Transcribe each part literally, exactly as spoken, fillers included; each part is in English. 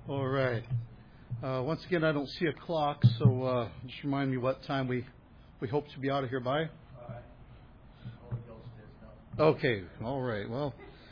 All right. Uh, once again, I don't see a clock, so uh, just remind me what time we, we hope to be out of here by. Okay. All right. Well.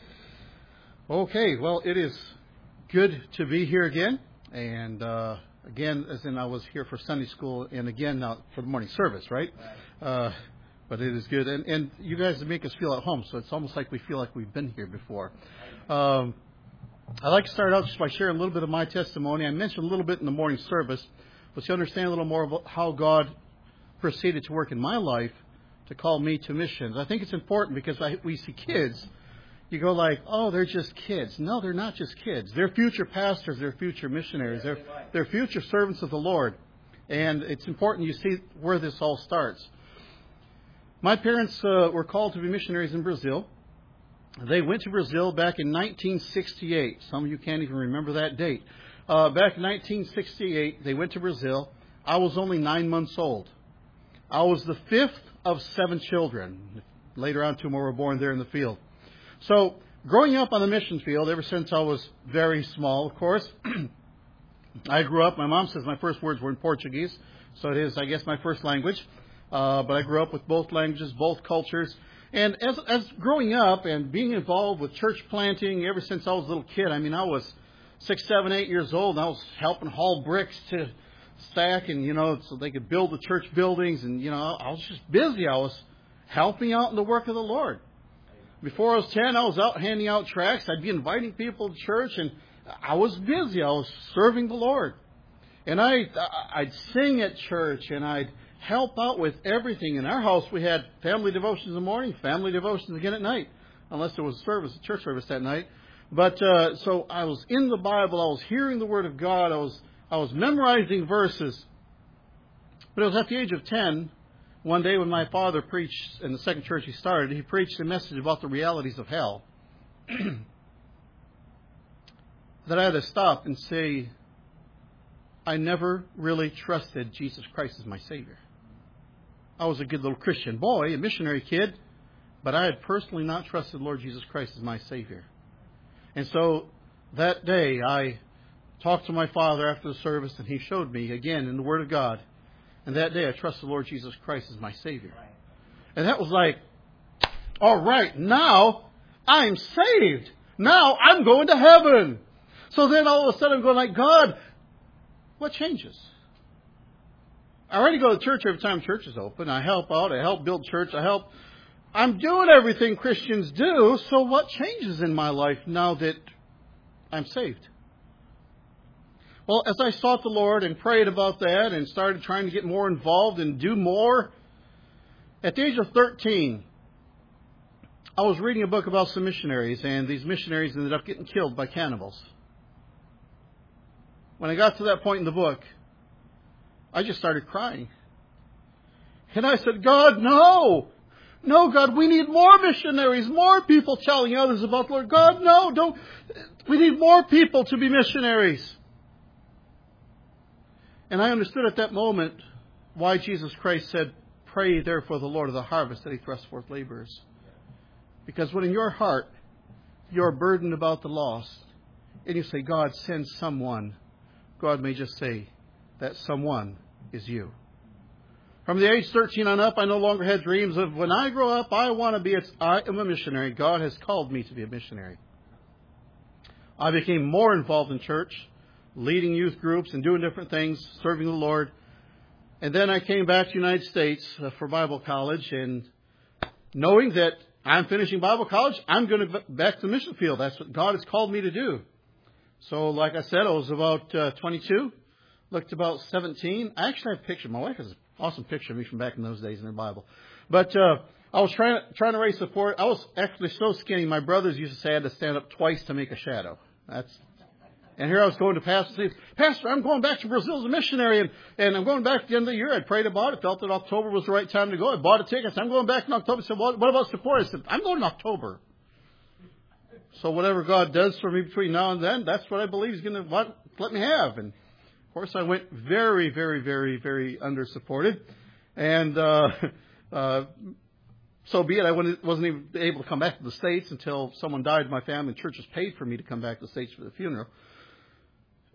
Okay. Well, it is good to be here again, and uh, again, as in I was here for Sunday school, and again now for the morning service, right? Uh, but it is good, and and you guys make us feel at home, so it's almost like we feel like we've been here before. Um, I'd like to start out just by sharing a little bit of my testimony. I mentioned a little bit in the morning service, but to understand a little more about how God proceeded to work in my life to call me to missions. I think it's important because I, we see kids, you go like, oh, they're just kids. No, they're not just kids. They're future pastors. They're future missionaries. They're, they're future servants of the Lord. And it's important you see where this all starts. My parents uh, were called to be missionaries in Brazil. They went to Brazil back in nineteen sixty-eight. Some of you can't even remember that date. Uh, back in nineteen sixty-eight, they went to Brazil. I was only nine months old. I was the fifth of seven children. Later on, two more were born there in the field. So, growing up on the mission field, ever since I was very small, of course, I grew up, my mom says my first words were in Portuguese, so it is, I guess, my first language. Uh, but I grew up with both languages, both cultures. And as, as growing up and being involved with church planting ever since I was a little kid, I mean, I was six, seven, eight years old, and I was helping haul bricks to stack and, you know, so they could build the church buildings. And, you know, I was just busy. I was helping out in the work of the Lord. Before I was ten, I was out handing out tracts. I'd be inviting people to church, and I was busy. I was serving the Lord. And I, I'd sing at church, and I'd help out with everything. In our house, we had family devotions in the morning, family devotions again at night, unless there was a service, a church service that night. But uh, so I was in the Bible. I was hearing the Word of God. I was I was memorizing verses. But it was at the age of ten, one day when my father preached in the second church he started, he preached a message about the realities of hell. That I had to stop and say, I never really trusted Jesus Christ as my Savior. I was a good little Christian boy, a missionary kid, but I had personally not trusted Lord Jesus Christ as my Savior. And so that day I talked to my father after the service, and he showed me again in the Word of God. And that day I trusted Lord Jesus Christ as my Savior. And that was like, all right, now I'm saved. Now I'm going to heaven. So then all of a sudden I'm going like, God, what changes? I already go to church every time church is open. I help out. I help build church. I help. I'm doing everything Christians do. So what changes in my life now that I'm saved? Well, as I sought the Lord and prayed about that and started trying to get more involved and do more, at the age of thirteen, I was reading a book about some missionaries, and these missionaries ended up getting killed by cannibals. When I got to that point in the book, I just started crying. And I said, God, no. No, God, we need more missionaries, more people telling others about the Lord. God, no, don't. We need more people to be missionaries. And I understood at that moment why Jesus Christ said, pray therefore the Lord of the harvest that he thrust forth laborers. Because when in your heart you're burdened about the lost, and you say, God, send someone, God may just say, that someone is you. From the age thirteen on up, I no longer had dreams of when I grow up, I want to be, a, I am a missionary. God has called me to be a missionary. I became more involved in church, leading youth groups and doing different things, serving the Lord. And then I came back to the United States for Bible college, and knowing that I'm finishing Bible college, I'm going to back to the mission field. That's what God has called me to do. So like I said, I was about uh, twenty-two. Looked about seventeen. I actually have a picture. My wife has an awesome picture of me from back in those days in her Bible. But uh, I was trying to, trying to raise support. I was actually so skinny. My brothers used to say I had to stand up twice to make a shadow. That's. And here I was going to Pastor and say, Pastor, I'm going back to Brazil as a missionary, and, and I'm going back at the end of the year. I prayed about it, felt that October was the right time to go. I bought a ticket. I said, I'm going back in October. I said, what, what about support? I said, I'm going in October. So whatever God does for me between now and then, that's what I believe He's going to let, let me have. And of course, I went very, very, very, very under-supported. And uh, uh, so be it. I wasn't even able to come back to the States until someone died in my family. The churches paid for me to come back to the States for the funeral.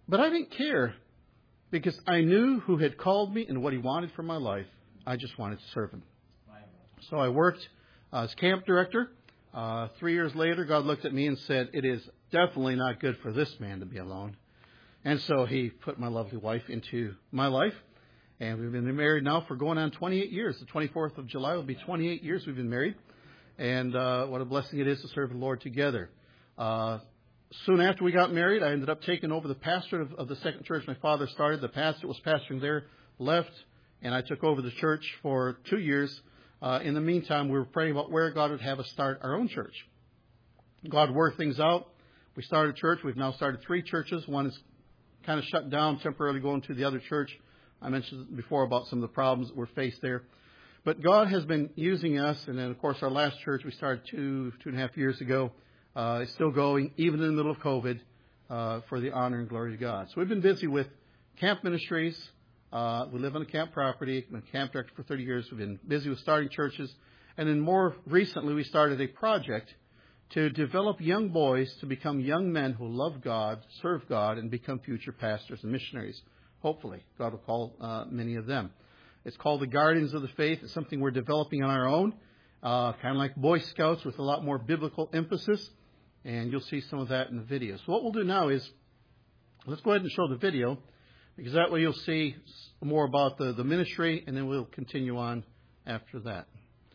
But I didn't care because I knew who had called me and what He wanted for my life. I just wanted to serve Him. So I worked uh, as camp director. Uh, three years later, God looked at me and said, it is definitely not good for this man to be alone. And so He put my lovely wife into my life. And we've been married now for going on twenty-eight years. The twenty-fourth of July will be twenty-eight years we've been married. And uh, what a blessing it is to serve the Lord together. Uh, soon after we got married, I ended up taking over the pastorate of, of the second church my father started. The pastor was pastoring there, left, and I took over the church for two years. Uh, in the meantime, we were praying about where God would have us start our own church. God worked things out. We started a church. We've now started three churches. One is kind of shut down, temporarily going to the other church. I mentioned before about some of the problems that were faced there. But God has been using us, and then, of course, our last church we started two, two and a half years ago. Uh, it's still going, even in the middle of COVID, uh, for the honor and glory of God. So we've been busy with camp ministries. Uh, we live on a camp property. I've been a camp director for thirty years. We've been busy with starting churches. And then more recently, we started a project to develop young boys to become young men who love God, serve God, and become future pastors and missionaries. Hopefully, God will call uh, many of them. It's called the Guardians of the Faith. It's something we're developing on our own, uh, kind of like Boy Scouts with a lot more biblical emphasis. And you'll see some of that in the video. So what we'll do now is, let's go ahead and show the video, because that way you'll see more about the, the ministry, and then we'll continue on after that.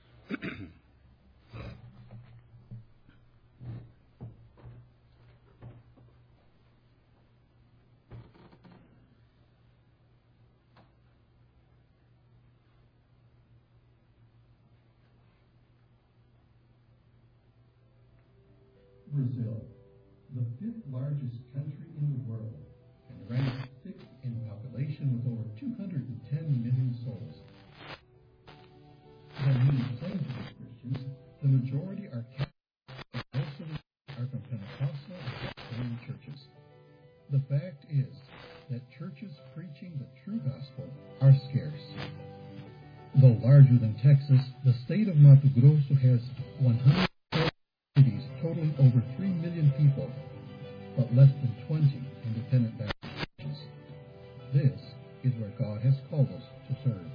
Brazil, the fifth largest country in the world, and ranks sixth in population with over two hundred ten million souls. Though many claim to be Christians, the majority are Catholic, and most of them are from Pentecostal and Presbyterian churches. The fact is that churches preaching the true gospel are scarce. Though larger than Texas, the state of Mato Grosso has one hundred cities totaling over three million people, but less than twenty independent Baptist churches. This is where God has called us to serve.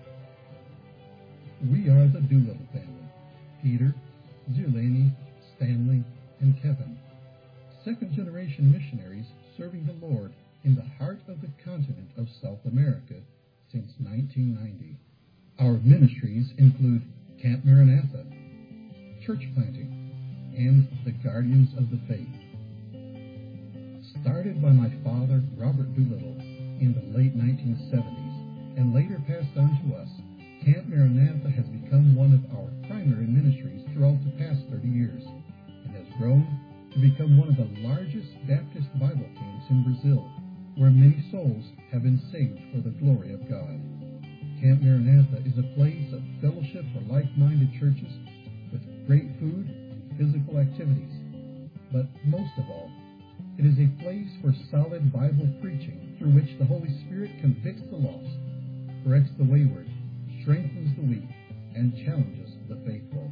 We are the Doolittle family: Peter, Zerlani, Stanley, and Kevin, second-generation missionaries serving the Lord in the heart of the continent of South America since nineteen ninety. Our ministries include Camp Maranatha, church planting, and the Guardians of the Faith. Started by my father, Robert Doolittle, in the late nineteen seventies, and later passed on to us, Camp Maranatha has become one of our primary ministries throughout the past thirty years, and has grown to become one of the largest Baptist Bible teams in Brazil, where many souls have been saved for the glory of God. Camp Maranatha is a place of fellowship for like-minded churches with great food and physical activities. But most of all, it is a place for solid Bible preaching through which the Holy Spirit convicts the lost, corrects the wayward, strengthens the weak, and challenges the faithful.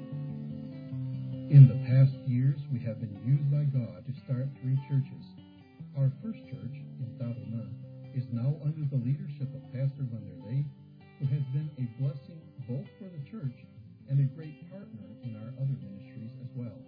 In the past years, we have been used by God to start three churches. Our first church, in Tarumã, is now under the leadership of Pastor Vanderlei, who has been a blessing both for the church and a great partner in our other ministries as well.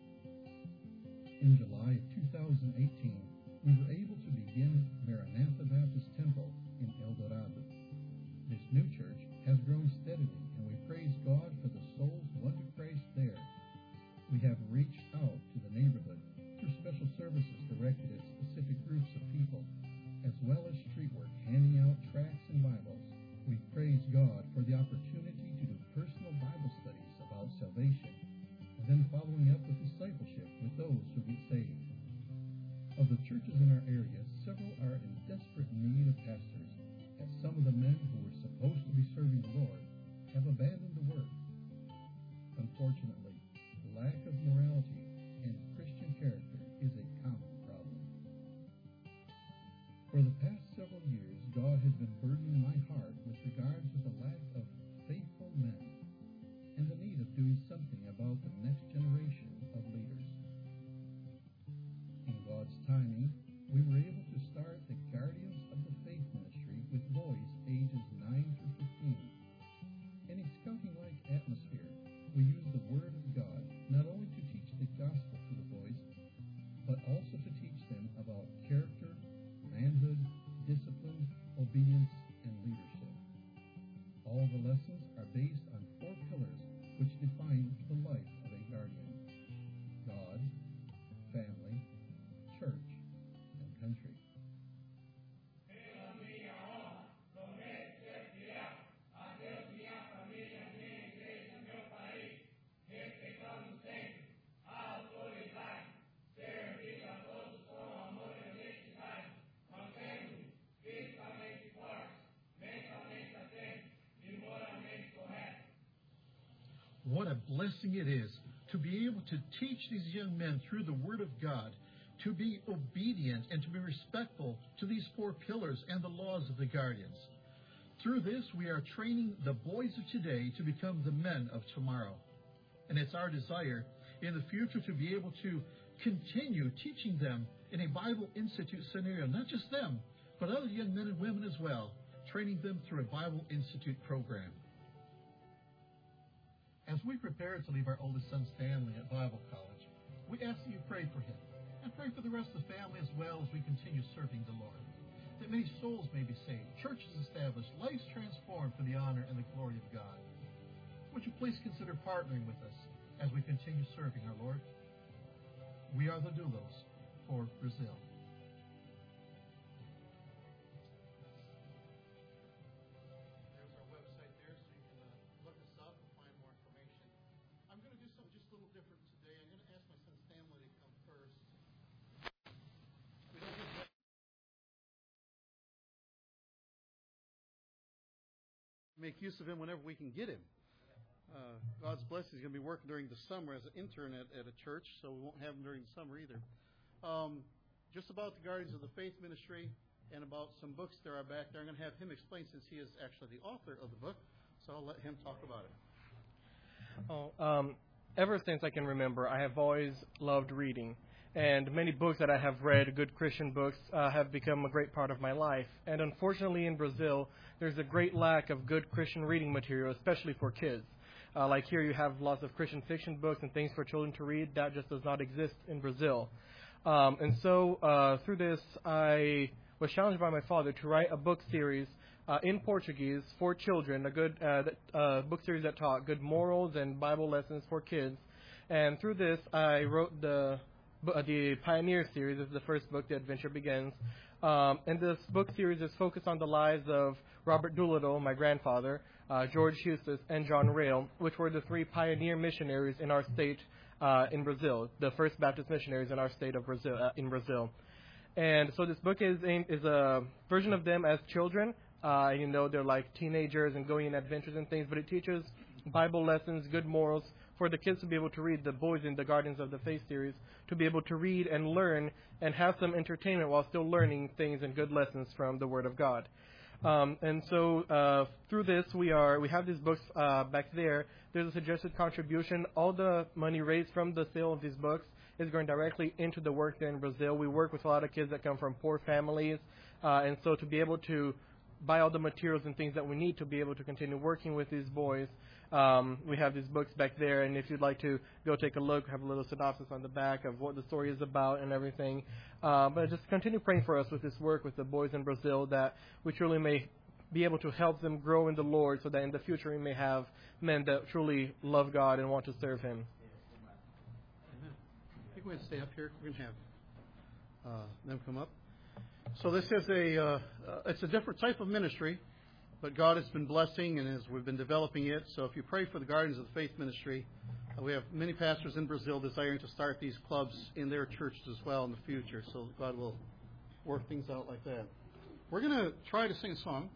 In July of two thousand eighteen, we were able to begin Maranatha Baptist Temple in El Dorado. This new church has grown steadily, and we praise God for the souls won to Christ there. We have reached out to the neighborhood through special services directed at specific groups of people, as well as street work, handing out tracts and Bibles. We praise God for the opportunity to do personal Bible studies about salvation, and then following up with discipleship with those who get saved. Of the churches in our area, several are in desperate need of pastors, as some of the men who were supposed to be serving the Lord have abandoned the work. Unfortunately, lack of morality and Christian character is a common problem. For the past several years, God has been burdening my heart with regard to the lack of faithful men and the need of doing something about the next generation of leaders. In God's timing, we were able to start the obedience, and leadership. All the lessons are based on four pillars which define the life of a guardian: God, family, church, and country. What a blessing it is to be able to teach these young men through the Word of God, to be obedient and to be respectful to these four pillars and the laws of the guardians. Through this, we are training the boys of today to become the men of tomorrow. And it's our desire in the future to be able to continue teaching them in a Bible Institute scenario, not just them, but other young men and women as well, training them through a Bible Institute program. As we prepare to leave our oldest son Stanley at Bible College, we ask that you pray for him and pray for the rest of the family as well as we continue serving the Lord, that many souls may be saved, churches established, lives transformed for the honor and the glory of God. Would you please consider partnering with us as we continue serving our Lord? We are the doulos for Brazil. Make use of him whenever we can get him. Uh, God's blessing. He's going to be working during the summer as an intern at, at a church, so we won't have him during the summer either. Um, just about the Guardians of the Faith ministry and about some books that are back there. I'm going to have him explain since he is actually the author of the book, so I'll let him talk about it. Oh, um, ever since I can remember, I have always loved reading. And many books that I have read, good Christian books, uh, have become a great part of my life. And unfortunately in Brazil, there's a great lack of good Christian reading material, especially for kids. Uh, like here you have lots of Christian fiction books and things for children to read. That just does not exist in Brazil. Um, and so uh, through this, I was challenged by my father to write a book series uh, in Portuguese for children, a good uh, uh, book series that taught good morals and Bible lessons for kids. And through this, I wrote the The Pioneer series. This is the first book, The Adventure Begins. Um, and this book series is focused on the lives of Robert Doolittle, my grandfather, uh, George Hustis, and John Rail, which were the three pioneer missionaries in our state uh, in Brazil, the first Baptist missionaries in our state of Brazil. Uh, in Brazil. And so this book is aimed, is a version of them as children. Uh, you know, they're like teenagers and going on adventures and things, but it teaches Bible lessons, good morals, for the kids to be able to read, the boys in the Guardians of the Faith series, to be able to read and learn and have some entertainment while still learning things and good lessons from the Word of God. Um, and so uh, through this, we are we have these books uh, back there. There's a suggested contribution. All the money raised from the sale of these books is going directly into the work there in Brazil. We work with a lot of kids that come from poor families, uh, and so to be able to buy all the materials and things that we need to be able to continue working with these boys, Um, we have these books back there, and if you'd like to go take a look, have a little synopsis on the back of what the story is about and everything. Uh, but just continue praying for us with this work with the boys in Brazil, that we truly may be able to help them grow in the Lord, so that in the future we may have men that truly love God and want to serve Him. Amen. I think we're going to stay up here. We're going to have uh, them come up. So this is a uh, uh, it's a different type of ministry. But God has been blessing, and as we've been developing it, so if you pray for the Guardians of the Faith ministry, uh, we have many pastors in Brazil desiring to start these clubs in their churches as well in the future, so God will work things out like that. We're going to try to sing a song.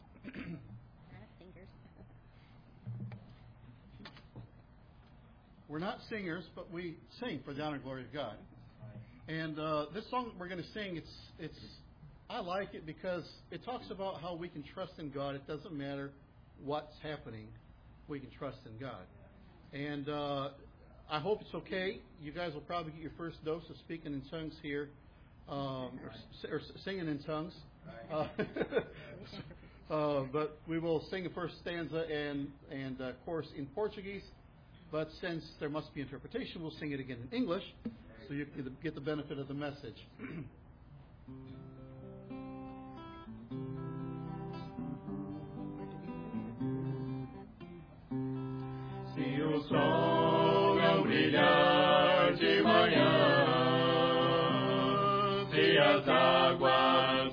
We're not singers, but we sing for the honor and glory of God. And uh, this song that we're going to sing, it's it's. I like it because it talks about how we can trust in God. It doesn't matter what's happening. We can trust in God. And uh, I hope it's okay. You guys will probably get your first dose of speaking in tongues here, um, or, or singing in tongues. Uh, uh, but we will sing the first stanza and, and uh, chorus in Portuguese. But since there must be interpretation, we'll sing it again in English, so you can get the benefit of the message.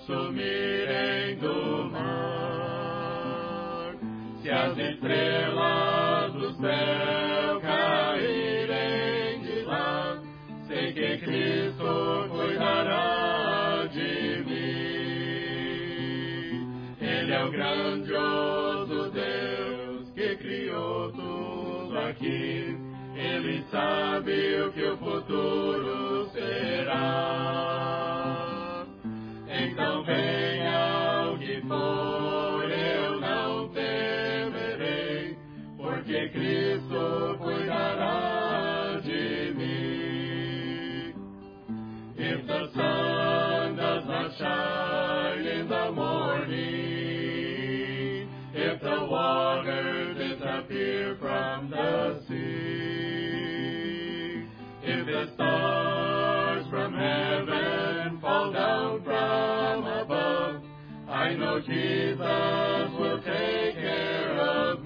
sumirem do mar, se as estrelas do céu caírem de lá, sei que Cristo cuidará de mim. Ele é o grandioso Deus que criou tudo aqui. Ele sabe o que o futuro será. Então venha o que for, eu não temerei, porque Cristo cuidará de mim. If the sun does not shine in the morning, if the waters disappear from the sea, if the stars from heaven fall down from above, I know Jesus will take care of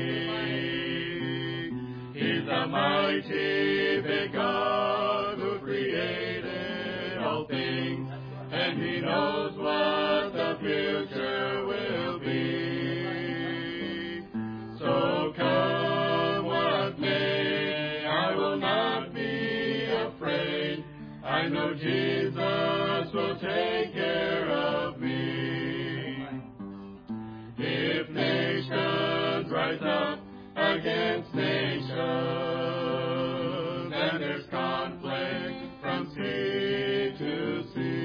me. He's a mighty big God who created all things, and He knows what the future will be. So come what may, I will not be afraid. I know Jesus will take care of me. If nations rise up against nations, and there's conflict from sea to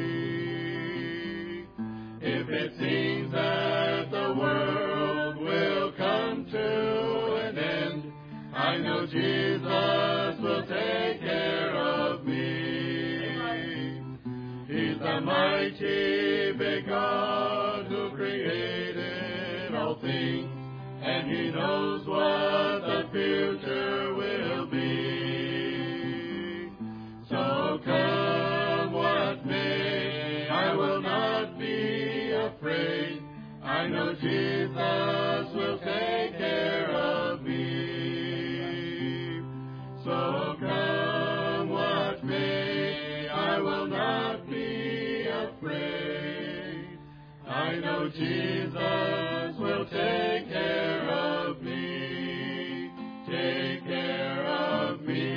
sea, if it seems that the world will come to an end, I know Jesus will take care of me. He's the mighty big God who created all things, and He knows what the future will be. So come what may, I will not be afraid. I know Jesus will take care of me. So come what may, I will not be afraid. I know Jesus will take care of me, take care of me.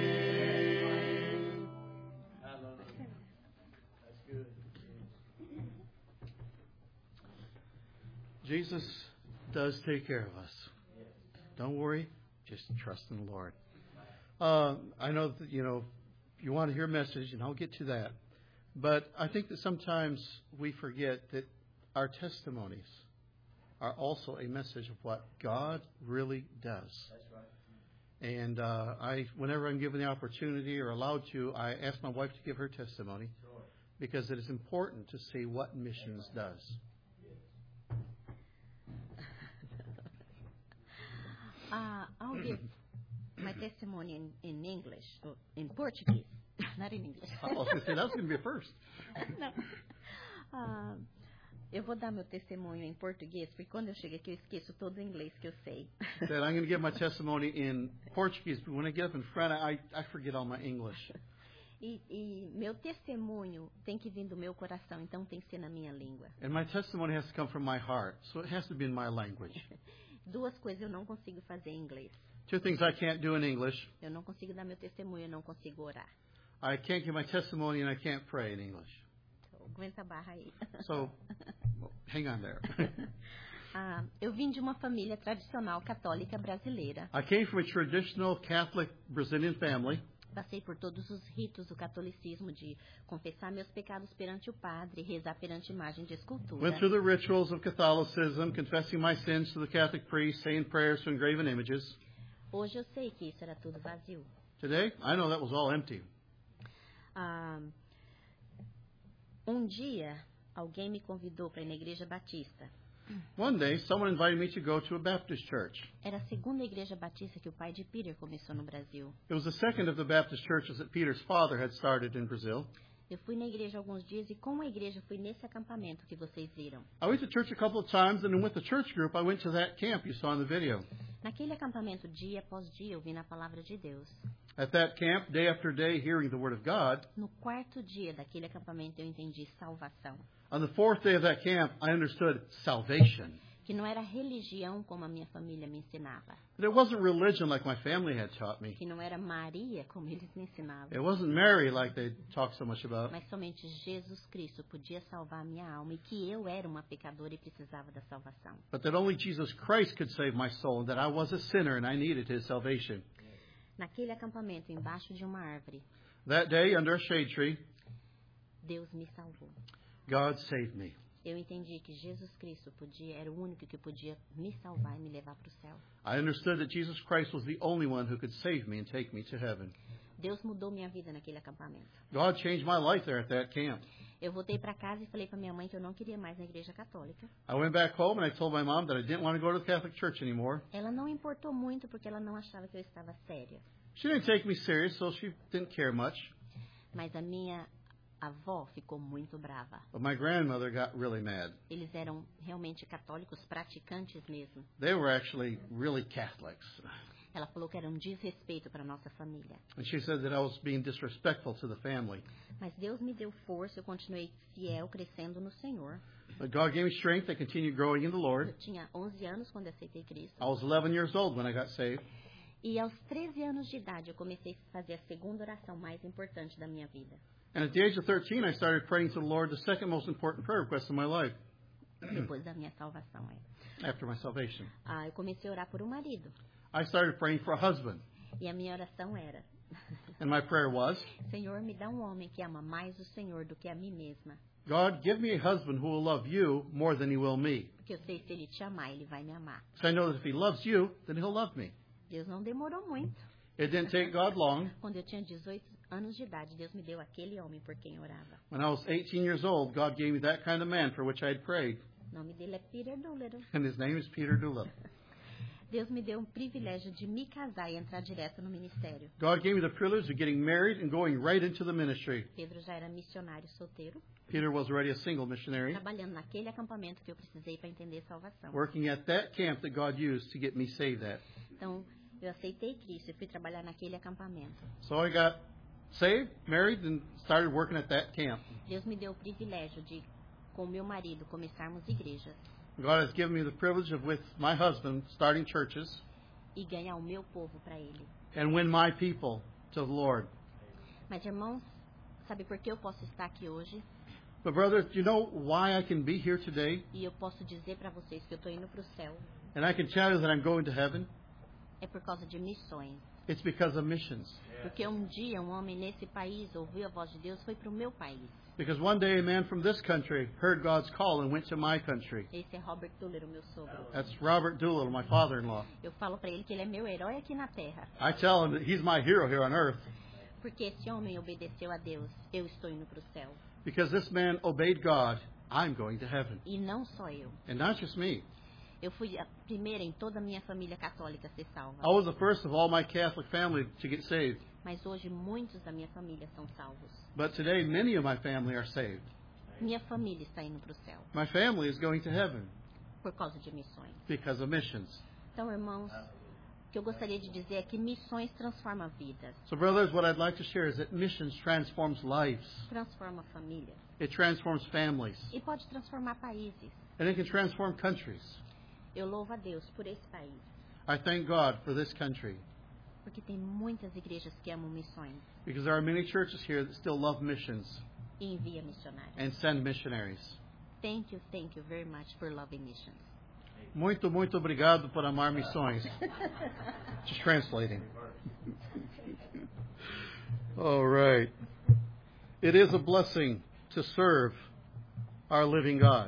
That's good. Jesus does take care of us. Don't worry, just trust in the Lord. Uh, I know that, you know, you want to hear a message, and I'll get to that. But I think that sometimes we forget that our testimonies are also a message of what God really does. That's right. And uh, I, whenever I'm given the opportunity or allowed to, I ask my wife to give her testimony, Sure. because it is important to see what missions does. Uh, I'll give my testimony in, in English, or in Portuguese, not in English. I was going to say, that's going to be a first. Não. Ah, eu vou dar meu testemunho em português, porque quando eu chego aqui eu esqueço todo o inglês que eu sei. That I'm going to give my testimony in Portuguese, but when I get up in front, I, I forget all my English. E, e meu testemunho tem que vir do meu coração, então tem que ser na minha língua. And my testimony has to come from my heart, so it has to be in my language. Duas coisas eu não consigo fazer em inglês. Two things I can't do in English. Eu não consigo dar meu testemunho, eu não consigo orar. I can't give my testimony and I can't pray in English. Então, aguenta a barra aí. So, well, hang on there. Ah, eu vim de uma família tradicional católica brasileira. I came from a traditional Catholic Brazilian family. Passei por todos os ritos do catolicismo de confessar meus pecados perante o padre, rezar perante imagem de escultura. Went through the rituals of Catholicism, confessing my sins to the Catholic priest, saying prayers to engraven images. Hoje eu sei que isso era tudo vazio. Today, I know that was all empty. Ah, um dia, alguém me convidou para ir na igreja batista. One day, someone invited me to go to a Baptist church. Era a segunda igreja batista que o pai de Peter começou no Brasil. It was the second of the Baptist churches that Peter's father had started in Brazil. Eu fui na igreja alguns dias e com a igreja fui nesse acampamento que vocês viram. I went to church a couple of times, and then with the church group, I went to that camp you saw in the video. Naquele acampamento, dia após dia, eu vi na palavra de Deus. At that camp, day after day, hearing the Word of God. No quarto dia daquele acampamento eu entendi salvação. On the fourth day of that camp, I understood salvation. Que não era religião como a minha família me ensinava. That it wasn't religion like my family had taught me. Que não era Maria como eles me ensinavam. It wasn't Mary like they talk so much about. Mas somente Jesus Cristo podia salvar a minha alma e que eu era uma pecadora e precisava da salvação. But that only Jesus Christ could save my soul, and that I was a sinner and I needed His salvation. Naquele acampamento, embaixo de uma árvore, That day, under a shade tree, Deus me salvou. God saved me. Eu entendi que Jesus Cristo podia, era o único que podia me salvar e me levar para o céu. I understood that Jesus Christ was the only one who could save me and take me to heaven. Deus mudou minha vida naquele acampamento. God changed my life there at that camp. Eu voltei para casa e falei para minha mãe que eu não queria mais na igreja católica. I went back home and I told my mom that I didn't want to go to the Catholic Church anymore. Ela não importou muito porque ela não achava que eu estava séria. She didn't take me serious, so she didn't care much. Mas a minha avó ficou muito brava. But my grandmother got really mad. Eles eram realmente católicos praticantes mesmo. They were actually really Catholics. Ela falou que era um desrespeito para a nossa família. And she said that I was being disrespectful to the family. Mas Deus me deu força, eu continuei fiel, crescendo no Senhor. But God gave me strength. I continued growing in the Lord. Eu tinha onze anos quando aceitei Cristo. I was eleven years old when I got saved. E aos treze anos de idade eu comecei a fazer a segunda oração mais importante da minha vida. And at the age of thirteen, I started praying to the Lord the second most important prayer request of my life Depois da minha salvação. É. after my salvation. Ah, eu comecei a orar por um marido. I started praying for a husband. E a minha oração era: And my prayer was, Senhor, me dá um homem que ama mais o Senhor do que a mim mesma. God, give me a husband who will love you more than he will me. Porque eu sei que se ele te amar, ele vai me amar. So I know that if he loves you, then he'll love me. Deus não demorou muito. It didn't take God long. Quando eu tinha dezoito anos de idade, Deus me deu aquele homem por quem orava. When I was eighteen years old, God gave me that kind of man for which I had prayed. O nome dele é Peter Doolittle. And his name is Peter Doolittle. Deus me deu o privilégio de me casar e entrar direto no ministério. God gave me the privilege of getting married and going right into the ministry. Pedro já era missionário solteiro, Peter was already a single missionary, trabalhando naquele acampamento que eu precisei para entender salvação. working at that camp that God used to get me saved at. Então, eu aceitei Cristo e fui trabalhar naquele acampamento. So I got saved, married, and started working at that camp. Deus me deu o privilégio de, com meu marido, começarmos igrejas God has given me the privilege of, with my husband, starting churches e ganhar o meu povo para Ele. and win my people to the Lord. Mas, irmãos, sabe por que eu posso estar aqui hoje? But brothers, do you know why I can be here today? E eu posso dizer para vocês que eu estou indo para o céu. And I can tell you that I'm going to heaven? É por causa de missões. It's because of missions. Porque um dia um homem nesse país ouviu a voz de Deus, foi para o meu país. Because one day a man from this country heard God's call and went to my country. Esse é Robert Doolittle, meu sogro. That's Robert Doolittle, my father-in-law. Eu falo para ele que ele é meu herói aqui na terra. I tell him that he's my hero here on earth Porque esse homem obedeceu a Deus, eu estou indo para o céu. because this man obeyed God. I'm going to heaven. E não só eu. And not just me. Eu fui a primeira em toda a minha família católica a ser salva. I was the first of all my Catholic family to get saved. Mas hoje muitos da minha família são salvos. But today many of my family are saved. Minha família está indo para o céu My family is going to heaven por causa de missões. because of missions. Então, irmãos, o que eu gostaria de dizer é que missões transformam vidas, So brothers, what I'd like to share is that missions transforms lives. transforma famílias It transforms families. e pode transformar países. And it can transform countries. Eu louvo a Deus por esse país, I thank God for this country porque tem muitas igrejas que amam missões because there are many churches here that still love missions e envia missionários. and send missionaries. Thank you, thank you very much for loving missions. Muito, muito obrigado por amar missões. Just translating. All right. It is a blessing to serve our living God.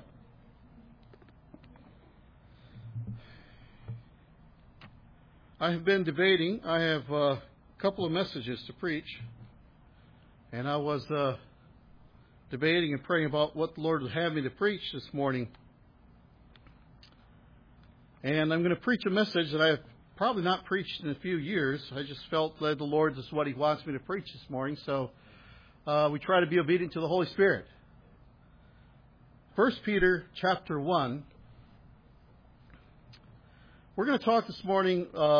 I have been debating. I have a couple of messages to preach. And I was uh, debating and praying about what the Lord would have me to preach this morning. And I'm going to preach a message that I have probably not preached in a few years. I just felt led the Lord, this is what He wants me to preach this morning. So uh, we try to be obedient to the Holy Spirit. First Peter chapter one. We're going to talk this morning uh,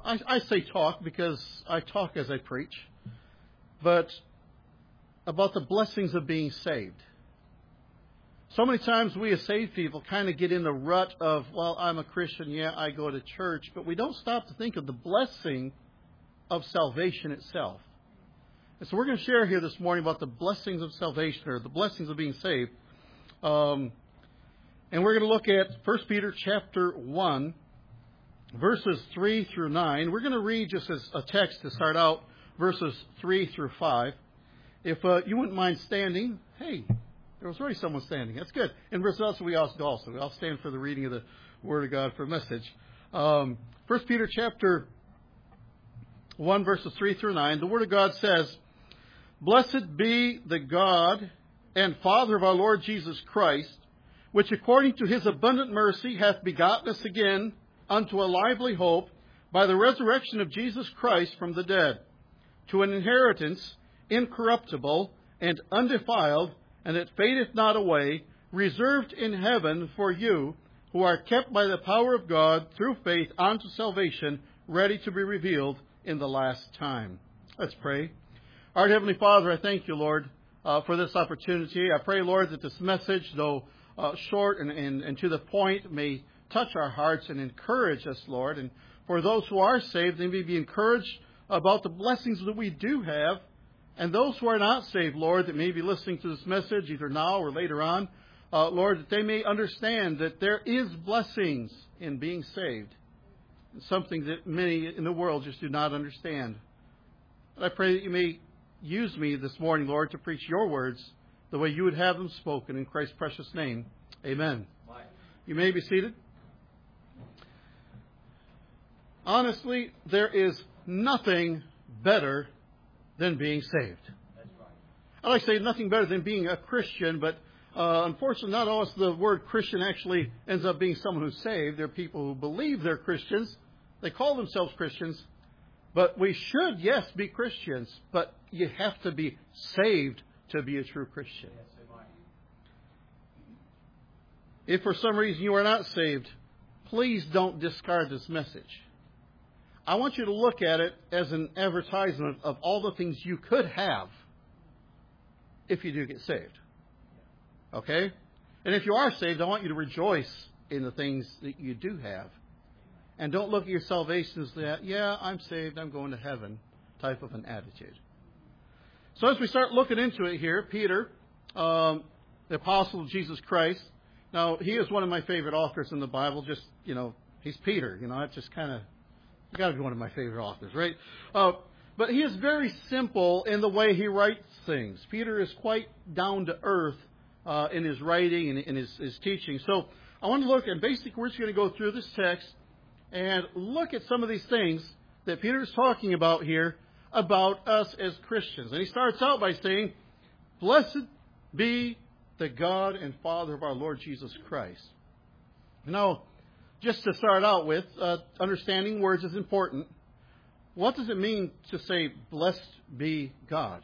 I, I say talk because I talk as I preach, but about the blessings of being saved. So many times we as saved people kind of get in the rut of, well, I'm a Christian, yeah, I go to church, but we don't stop to think of the blessing of salvation itself. And so we're going to share here this morning about the blessings of salvation, or the blessings of being saved. Um, and we're going to look at First Peter chapter one, verses three through nine. We're going to read just as a text to start out, verses three through five. If uh, you wouldn't mind standing, hey, there was already someone standing. That's good. And verse also we also also we all stand for the reading of the Word of God for a message. Um, First Peter chapter one, verses three through nine. The Word of God says, "Blessed be the God and Father of our Lord Jesus Christ, which according to His abundant mercy hath begotten us again unto a lively hope by the resurrection of Jesus Christ from the dead, to an inheritance incorruptible and undefiled, and that fadeth not away, reserved in heaven for you, who are kept by the power of God through faith unto salvation, ready to be revealed in the last time." Let's pray. Our Heavenly Father, I thank you, Lord, uh, for this opportunity. I pray, Lord, that this message, though uh, short and, and, and to the point, may touch our hearts and encourage us, Lord. And for those who are saved, they may be encouraged about the blessings that we do have. And those who are not saved, Lord, that may be listening to this message either now or later on, uh, Lord, that they may understand that there is blessings in being saved. It's something that many in the world just do not understand. And I pray that you may use me this morning, Lord, to preach your words the way you would have them spoken in Christ's precious name. Amen. Bye. You may be seated. Honestly, there is nothing better than being saved. That's right. I like to say nothing better than being a Christian, but uh, unfortunately not always the word Christian actually ends up being someone who's saved. There are people who believe they're Christians. They call themselves Christians. But we should, yes, be Christians, but you have to be saved to be a true Christian. Yes, if for some reason you are not saved, please don't discard this message. I want you to look at it as an advertisement of all the things you could have if you do get saved. Okay? And if you are saved, I want you to rejoice in the things that you do have. And don't look at your salvation as that, yeah, I'm saved, I'm going to heaven type of an attitude. So as we start looking into it here, Peter, um, the apostle of Jesus Christ, now he is one of my favorite authors in the Bible. Just, you know, he's Peter. You know, that's just kind of, you got to be one of my favorite authors, right? Uh, but he is very simple in the way he writes things. Peter is quite down to earth uh, in his writing and in his, his teaching. So I want to look, and basically we're just going to go through this text and look at some of these things that Peter is talking about here about us as Christians. And he starts out by saying, "Blessed be the God and Father of our Lord Jesus Christ." Now, just to start out with, uh, understanding words is important. What does it mean to say, "Blessed be God"?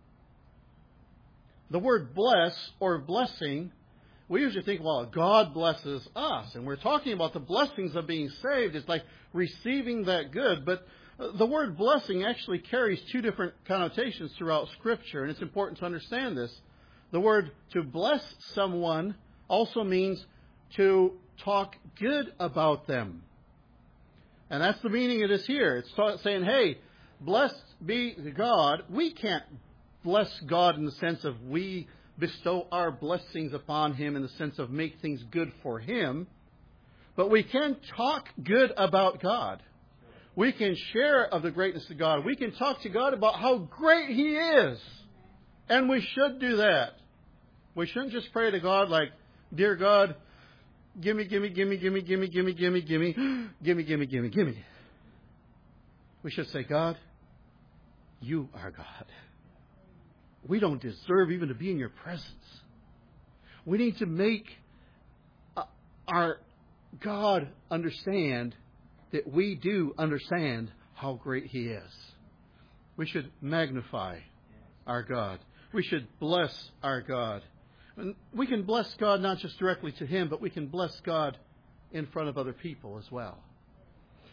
The word bless or blessing, we usually think, well, God blesses us. And we're talking about the blessings of being saved. It's like receiving that good. But the word blessing actually carries two different connotations throughout Scripture. And it's important to understand this. The word to bless someone also means to talk good about them. And that's the meaning of this here. It's saying, hey, blessed be God. We can't bless God in the sense of we bestow our blessings upon Him in the sense of make things good for Him. But we can talk good about God. We can share of the greatness of God. We can talk to God about how great He is. And we should do that. We shouldn't just pray to God like, "Dear God, gimme, gimme, gimme, gimme, gimme, gimme, gimme, gimme, gimme, gimme, gimme, gimme." We should say, "God, you are God. We don't deserve even to be in your presence." We need to make our God understand that we do understand how great He is. We should magnify our God. We should bless our God. And we can bless God not just directly to Him, but we can bless God in front of other people as well.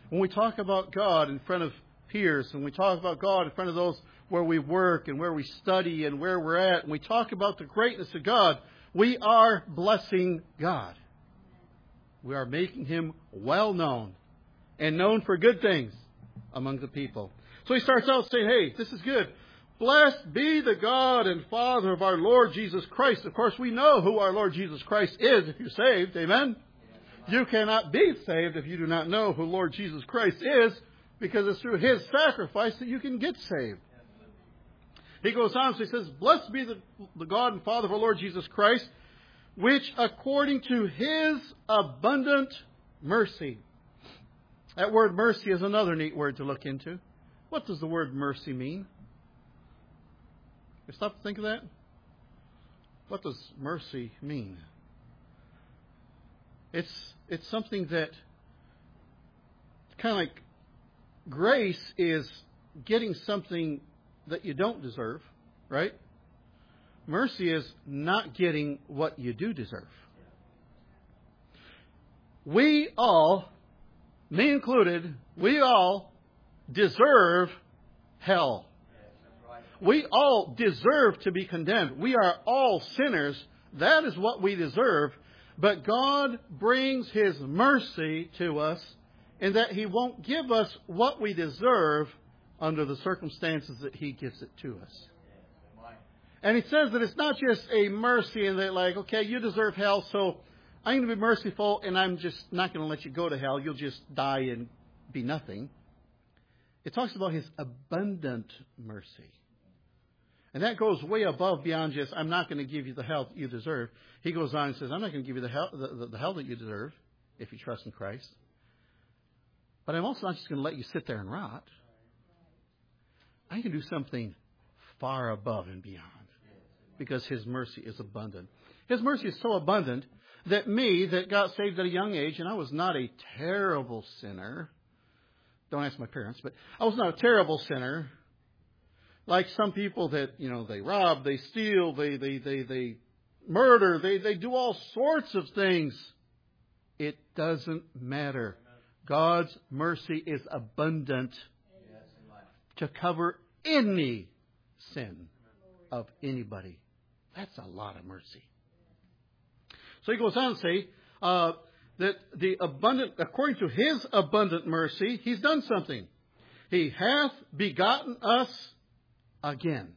When we talk about God in front of peers, when we talk about God in front of those where we work and where we study and where we're at, and we talk about the greatness of God, we are blessing God. We are making Him well known and known for good things among the people. So he starts out saying, hey, this is good. Blessed be the God and Father of our Lord Jesus Christ. Of course, we know who our Lord Jesus Christ is if you're saved. Amen? You cannot be saved if you do not know who Lord Jesus Christ is, because it's through His sacrifice that you can get saved. He goes on, so he says, blessed be the, the God and Father of our Lord Jesus Christ, which according to His abundant mercy. That word mercy is another neat word to look into. What does the word mercy mean? You stop to think of that? What does mercy mean? It's it's something that kind of like grace is getting something that you don't deserve, right? Mercy is not getting what you do deserve. We all, me included, we all deserve hell. We all deserve to be condemned. We are all sinners. That is what we deserve. But God brings His mercy to us in that He won't give us what we deserve under the circumstances that He gives it to us. And He says that it's not just a mercy and that like, okay, you deserve hell, so I'm going to be merciful and I'm just not going to let you go to hell. You'll just die and be nothing. It talks about His abundant mercy. And that goes way above beyond just, I'm not going to give you the hell that you deserve. He goes on and says, I'm not going to give you the hell, the, the, the hell that you deserve if you trust in Christ. But I'm also not just going to let you sit there and rot. I can do something far above and beyond because His mercy is abundant. His mercy is so abundant that me, that got saved at a young age, and I was not a terrible sinner. Don't ask my parents, but I was not a terrible sinner. Like some people that, you know, they rob, they steal, they they they, they murder, they, they do all sorts of things. It doesn't matter. God's mercy is abundant to cover any sin of anybody. That's a lot of mercy. So he goes on to say uh, that the abundant, according to His abundant mercy, He's done something. He hath begotten us again.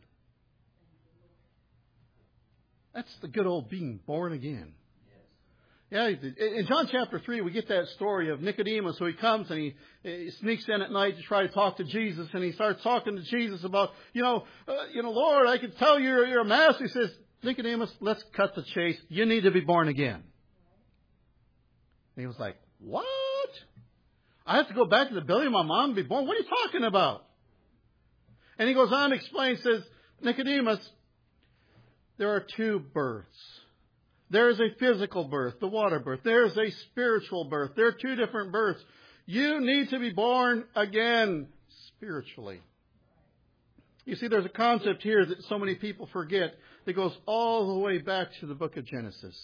That's the good old being born again. Yeah, in John chapter three, we get that story of Nicodemus. So he comes and he, he sneaks in at night to try to talk to Jesus, and he starts talking to Jesus about, you know, uh, you know, Lord, I can tell you're, you're a master. He says, Nicodemus, let's cut the chase. You need to be born again. And he was like, what? I have to go back to the belly of my mom and be born? What are you talking about? And he goes on to explain, says, Nicodemus, there are two births. There is a physical birth, the water birth. There is a spiritual birth. There are two different births. You need to be born again spiritually. You see, there's a concept here that so many people forget that goes all the way back to the book of Genesis.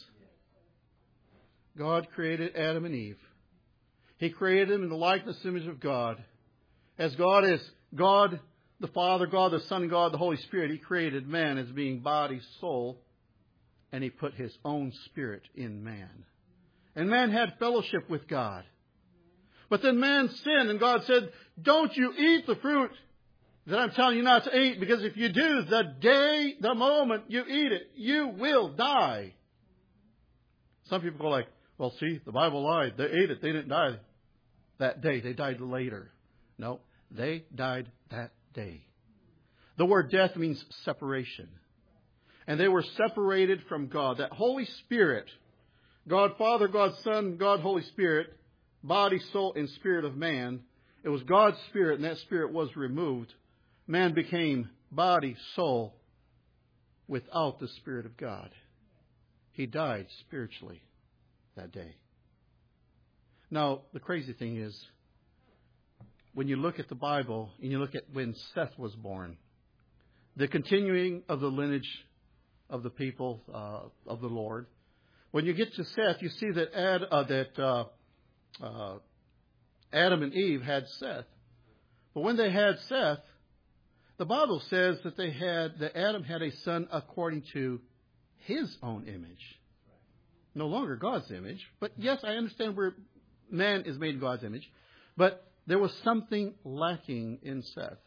God created Adam and Eve. He created them in the likeness and image of God. As God is God the Father, God the Son, God the Holy Spirit, He created man as being body, soul, and He put His own spirit in man. And man had fellowship with God. But then man sinned, and God said, don't you eat the fruit that I'm telling you not to eat, because if you do, the day, the moment you eat it, you will die. Some people go like, well, see, the Bible lied. They ate it. They didn't die that day. They died later. No, they died that day. The word death means separation. And they were separated from God. That Holy Spirit, God Father, God Son, God Holy Spirit, body, soul, and spirit of man. It was God's Spirit, and that Spirit was removed. Man became body, soul, without the Spirit of God. He died spiritually that day. Now, the crazy thing is, when you look at the Bible, and you look at when Seth was born, the continuing of the lineage of the people uh, of the Lord. When you get to Seth, you see that Ad, uh, that uh, uh, Adam and Eve had Seth. But when they had Seth, the Bible says that they had that Adam had a son according to his own image. No longer God's image. But yes, I understand where man is made in God's image. But there was something lacking in Seth.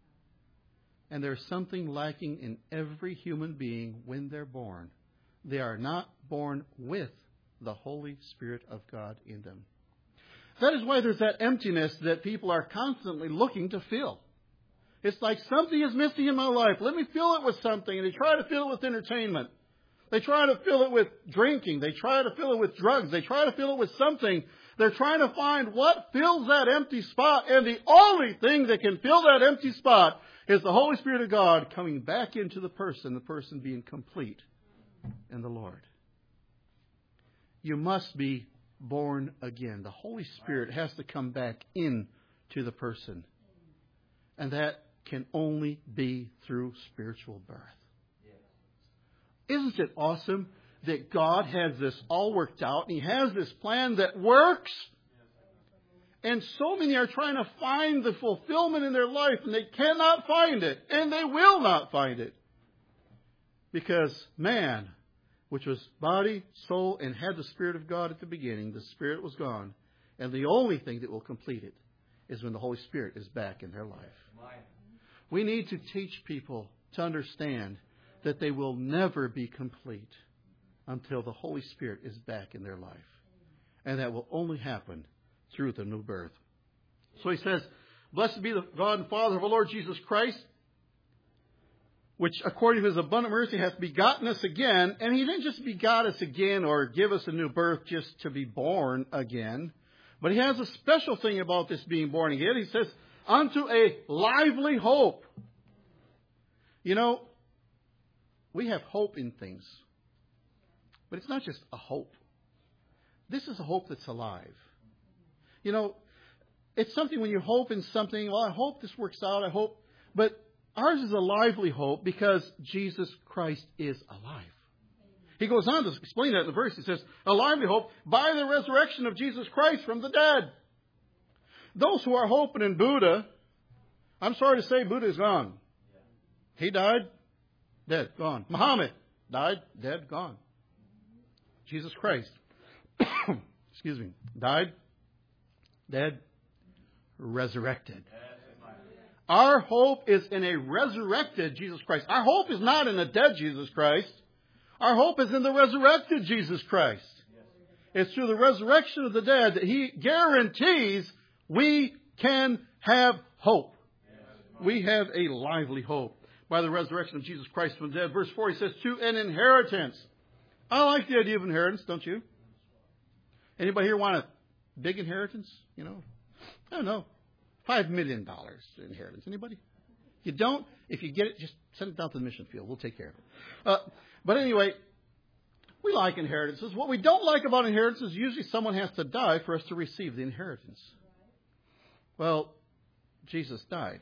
And there's something lacking in every human being when they're born. They are not born with the Holy Spirit of God in them. That is why there's that emptiness that people are constantly looking to fill. It's like something is missing in my life. Let me fill it with something. And they try to fill it with entertainment. They try to fill it with drinking. They try to fill it with drugs. They try to fill it with something. They're trying to find what fills that empty spot. And the only thing that can fill that empty spot is the Holy Spirit of God coming back into the person, the person being complete in the Lord. You must be born again. The Holy Spirit has to come back in to the person. And that can only be through spiritual birth. Isn't it awesome that God has this all worked out and He has this plan that works? And so many are trying to find the fulfillment in their life and they cannot find it. And they will not find it. Because man, which was body, soul, and had the Spirit of God at the beginning, the Spirit was gone. And the only thing that will complete it is when the Holy Spirit is back in their life. We need to teach people to understand that they will never be complete until the Holy Spirit is back in their life. And that will only happen through the new birth. So he says, blessed be the God and Father of our Lord Jesus Christ, which according to His abundant mercy hath begotten us again. And He didn't just begot us again or give us a new birth just to be born again. But He has a special thing about this being born again. He says, unto a lively hope. You know, we have hope in things. But it's not just a hope. This is a hope that's alive. You know, it's something when you hope in something, well, I hope this works out, I hope. But ours is a lively hope because Jesus Christ is alive. He goes on to explain that in the verse. He says, a lively hope by the resurrection of Jesus Christ from the dead. Those who are hoping in Buddha, I'm sorry to say Buddha is gone. He died, dead, gone. Muhammad died, dead, gone. Jesus Christ, excuse me, died, dead, resurrected. Our hope is in a resurrected Jesus Christ. Our hope is not in a dead Jesus Christ. Our hope is in the resurrected Jesus Christ. It's through the resurrection of the dead that He guarantees we can have hope. We have a lively hope by the resurrection of Jesus Christ from the dead. Verse four, he says, to an inheritance. I like the idea of inheritance, don't you? Anybody here want a big inheritance? You know, I don't know. Five million dollars inheritance. Anybody? You don't? If you get it, just send it down to the mission field. We'll take care of it. Uh, but anyway, we like inheritances. What we don't like about inheritances is usually someone has to die for us to receive the inheritance. Well, Jesus died.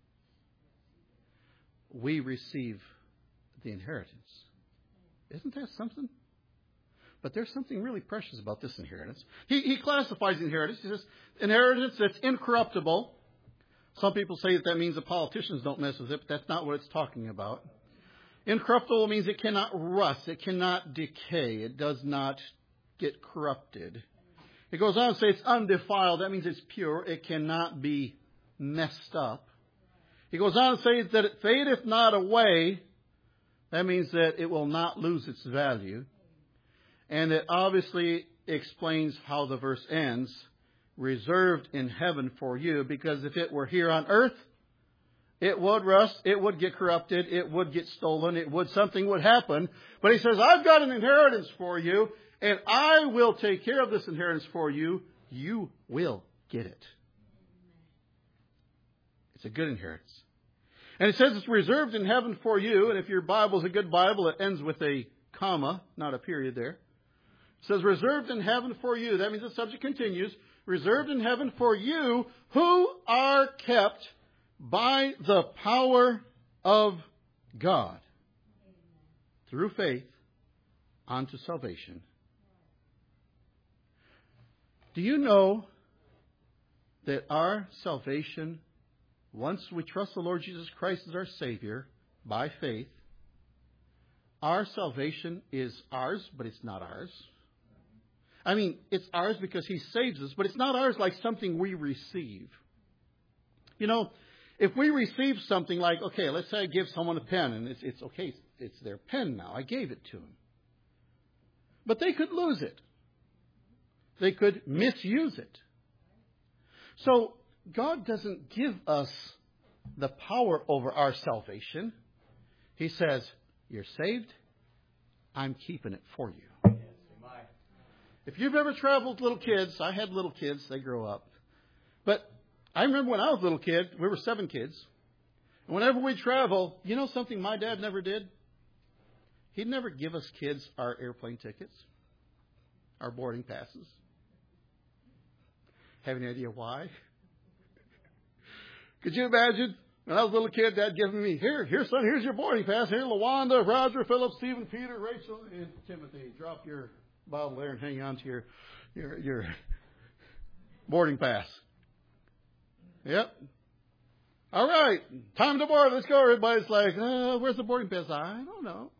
We receive the inheritance. Isn't that something? But there's something really precious about this inheritance. He, he classifies inheritance. He says, inheritance that's incorruptible. Some people say that that means the politicians don't mess with it, but that's not what it's talking about. Incorruptible means it cannot rust. It cannot decay. It does not get corrupted. It goes on to say it's undefiled. That means it's pure. It cannot be messed up. He goes on to say that it fadeth not away. That means that it will not lose its value. And it obviously explains how the verse ends. Reserved in heaven for you. Because if it were here on earth, it would rust. It would get corrupted. It would get stolen. It would, something would happen. But he says, I've got an inheritance for you. And I will take care of this inheritance for you. You will get it. It's a good inheritance. And it says it's reserved in heaven for you. And if your Bible is a good Bible, it ends with a comma, not a period there. It says reserved in heaven for you. That means the subject continues. Reserved in heaven for you who are kept by the power of God through faith unto salvation. Do you know that our salvation, once we trust the Lord Jesus Christ as our Savior by faith, our salvation is ours, but it's not ours. I mean, it's ours because He saves us, but it's not ours like something we receive. You know, if we receive something like, okay, let's say I give someone a pen, and it's, it's okay, it's, it's their pen now. I gave it to them. But they could lose it. They could misuse it. So God doesn't give us the power over our salvation. He says, you're saved. I'm keeping it for you. If you've ever traveled with little kids, I had little kids. They grow up. But I remember when I was a little kid, we were seven kids. And whenever we travel, you know something my dad never did? He'd never give us kids our airplane tickets, our boarding passes. Have any idea why? Could you imagine? When I was a little kid, Dad giving me, here, here, son, here's your boarding pass. Here, LaWanda, Roger, Philip, Stephen, Peter, Rachel, and Timothy. Drop your Bible there and hang on to your, your, your boarding pass. Yep. All right. Time to board. Let's go. Everybody's like, uh, where's the boarding pass? I don't know.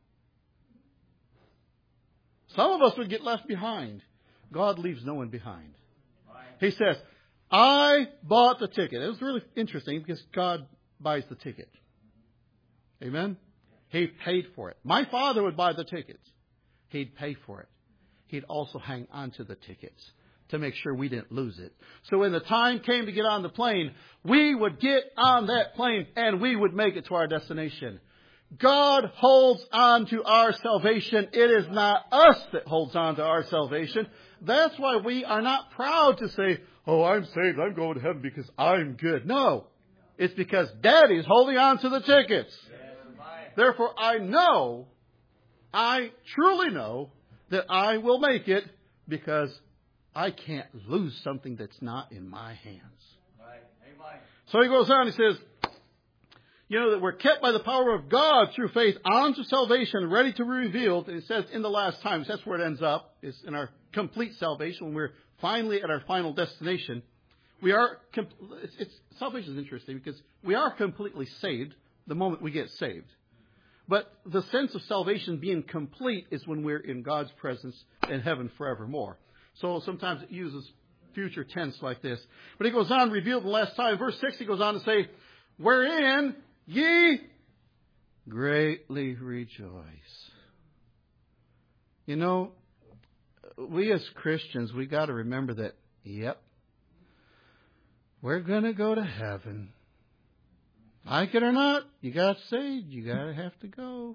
Some of us would get left behind. God leaves no one behind. He says, I bought the ticket. It was really interesting because God buys the ticket. Amen? He paid for it. My father would buy the tickets. He'd pay for it. He'd also hang on to the tickets to make sure we didn't lose it. So when the time came to get on the plane, we would get on that plane and we would make it to our destination. God holds on to our salvation. It is not us that holds on to our salvation. That's why we are not proud to say, oh, I'm saved. I'm going to heaven because I'm good. No. It's because Daddy's holding on to the tickets. Therefore, I know, I truly know that I will make it because I can't lose something that's not in my hands. So he goes on, he says, you know, that we're kept by the power of God through faith unto salvation, ready to be revealed. And it says in the last times, that's where it ends up, is in our complete salvation, when we're finally at our final destination. We are, it's, it's, salvation is interesting because we are completely saved the moment we get saved. But the sense of salvation being complete is when we're in God's presence in heaven forevermore. So sometimes it uses future tense like this. But he goes on, revealed the last time. Verse six, he goes on to say, wherein ye greatly rejoice. You know, we as Christians, we got to remember that, yep, we're going to go to heaven. Like it or not, you got saved. You got to have to go.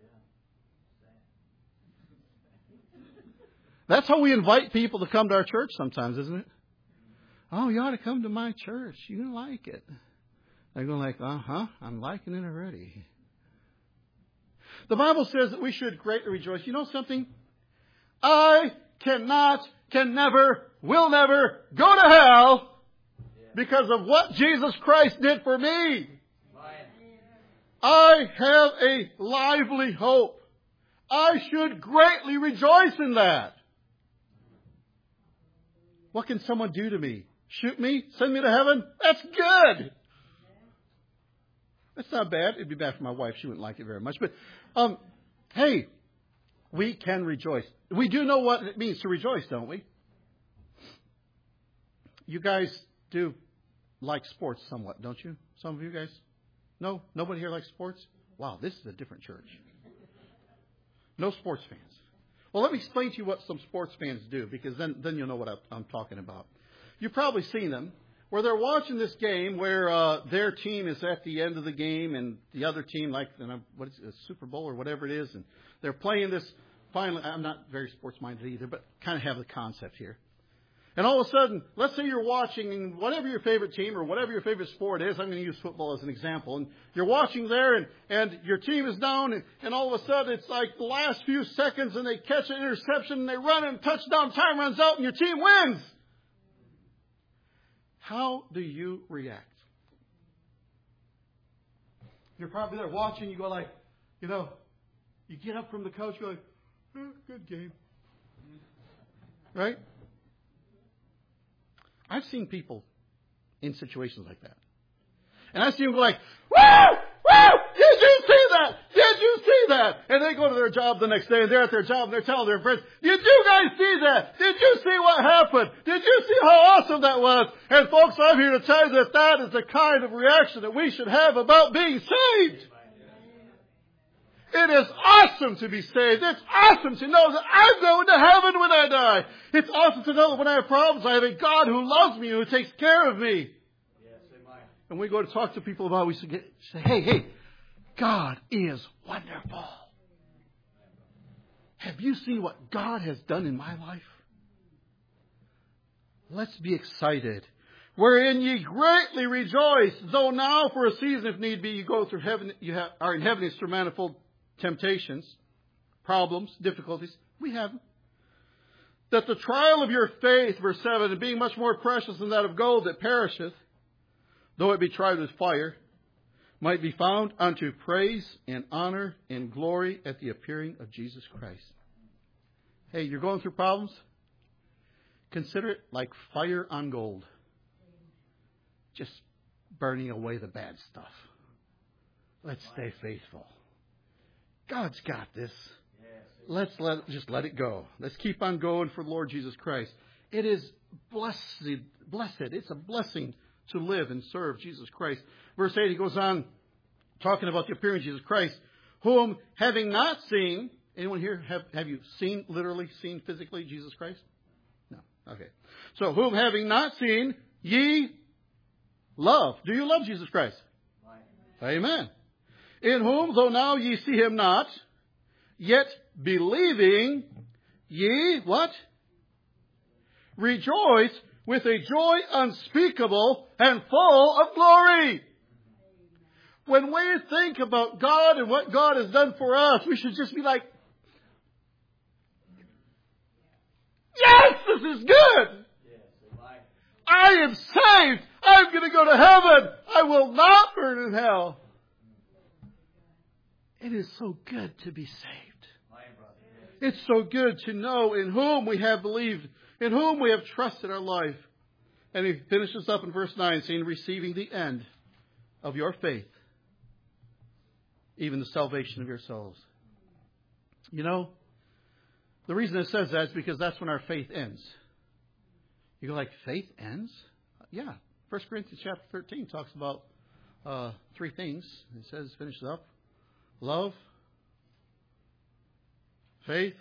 That's how we invite people to come to our church sometimes, isn't it? Oh, you ought to come to my church. You like it. They're going like, uh-huh, I'm liking it already. The Bible says that we should greatly rejoice. You know something? I cannot, can never, will never go to hell because of what Jesus Christ did for me. I have a lively hope. I should greatly rejoice in that. What can someone do to me? Shoot me? Send me to heaven? That's good. That's not bad. It'd be bad for my wife. She wouldn't like it very much. But, um, hey, we can rejoice. We do know what it means to rejoice, don't we? You guys do like sports somewhat, don't you? Some of you guys? No? Nobody here likes sports? Wow, this is a different church. No sports fans. Well, let me explain to you what some sports fans do, because then, then you'll know what I'm talking about. You've probably seen them, where they're watching this game where uh, their team is at the end of the game and the other team, like you know, what is it, a Super Bowl or whatever it is, and they're playing this. Finally, I'm not very sports-minded either, but kind of have the concept here. And all of a sudden, let's say you're watching whatever your favorite team or whatever your favorite sport is. I'm going to use football as an example. And you're watching there and, and your team is down and, and all of a sudden it's like the last few seconds and they catch an interception and they run and touchdown, time runs out and your team wins. How do you react? You're probably there watching. You go like, you know, you get up from the couch going, oh, good game. Right? I've seen people in situations like that. And I see them go like, woo! Woo! Did you see that? Did you see that? And they go to their job the next day, and they're at their job, and they're telling their friends, did you guys see that? Did you see what happened? Did you see how awesome that was? And folks, I'm here to tell you that that is the kind of reaction that we should have about being saved. It is awesome to be saved. It's awesome to know that I'm going to heaven when I die. It's awesome to know that when I have problems, I have a God who loves me, who takes care of me. And we go to talk to people about it, we say, hey, hey, God is wonderful. Have you seen what God has done in my life? Let's be excited. Wherein ye greatly rejoice, though now for a season, if need be, you go through heaven, you have, are in heaven through manifold temptations, problems, difficulties. We have them. That the trial of your faith, verse seven, and being much more precious than that of gold that perisheth, though it be tried with fire, might be found unto praise and honor and glory at the appearing of Jesus Christ. Hey, you're going through problems? Consider it like fire on gold. Just burning away the bad stuff. Let's stay faithful. God's got this. Let's let just let it go. Let's keep on going for the Lord Jesus Christ. It is blessed, blessed. It's a blessing to live and serve Jesus Christ. Verse eight, he goes on talking about the appearing of Jesus Christ, whom having not seen, anyone here, have, have you seen, literally seen physically Jesus Christ? No. Okay. So, whom having not seen, ye love. Do you love Jesus Christ? Amen. Amen. In whom, though now ye see him not, yet believing, ye, what? Rejoice with a joy unspeakable and full of glory. When we think about God and what God has done for us, we should just be like, yes, this is good. I am saved. I'm going to go to heaven. I will not burn in hell. It is so good to be saved. It's so good to know in whom we have believed, in whom we have trusted our life. And he finishes up in verse nine saying, receiving the end of your faith, even the salvation of your souls. You know, the reason it says that is because that's when our faith ends. You go like, faith ends? Yeah. First Corinthians chapter thirteen talks about uh, three things. It says, finishes up. Love, faith,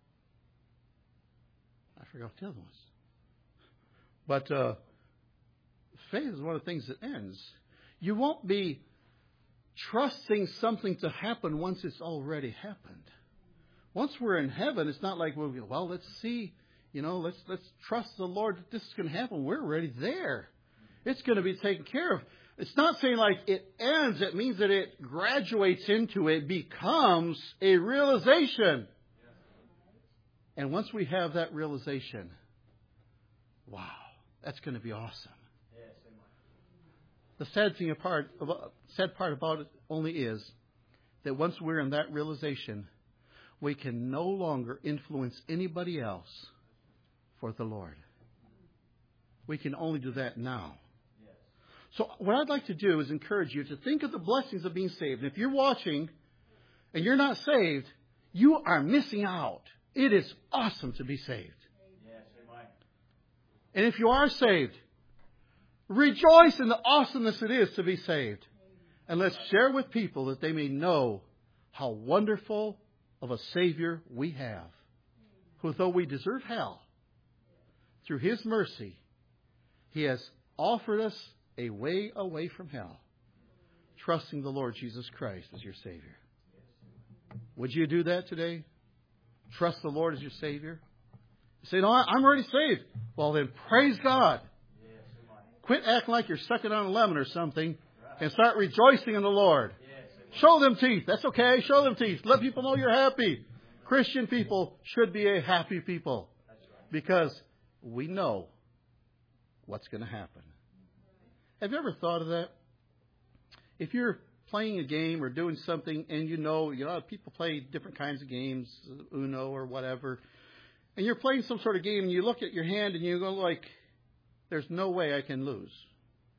I forgot the other ones. But uh, faith is one of the things that ends. You won't be trusting something to happen once it's already happened. Once we're in heaven, it's not like, well, well let's see, you know, let's let's trust the Lord that this is going to happen. We're already there. It's going to be taken care of. It's not saying like it ends. It means that it graduates into, it becomes a realization. And once we have that realization, wow, that's going to be awesome. The sad thing apart, sad part about it only is that once we're in that realization, we can no longer influence anybody else for the Lord. We can only do that now. So what I'd like to do is encourage you to think of the blessings of being saved. And if you're watching and you're not saved, you are missing out. It is awesome to be saved. Yes, amen. And if you are saved, rejoice in the awesomeness it is to be saved. And let's share with people that they may know how wonderful of a Savior we have, who though we deserve hell, through His mercy, He has offered us a way away from hell, trusting the Lord Jesus Christ as your Savior. Would you do that today? Trust the Lord as your Savior? You say, no, I'm already saved. Well, then praise God. Quit acting like you're sucking on a lemon or something and start rejoicing in the Lord. Show them teeth. That's okay. Show them teeth. Let people know you're happy. Christian people should be a happy people because we know what's going to happen. Have you ever thought of that? If you're playing a game or doing something and you know, you know, people play different kinds of games, Uno or whatever, and you're playing some sort of game and you look at your hand and you go like, there's no way I can lose.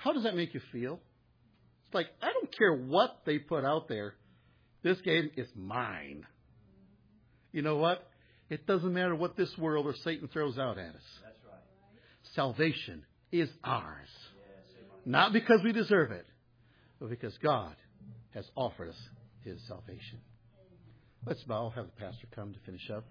how does that make you feel? It's like, I don't care what they put out there. This game is mine. You know what? It doesn't matter what this world or Satan throws out at us. That's right. Salvation is ours. Not because we deserve it, but because God has offered us His salvation. Let's bow. I'll have the pastor come to finish up.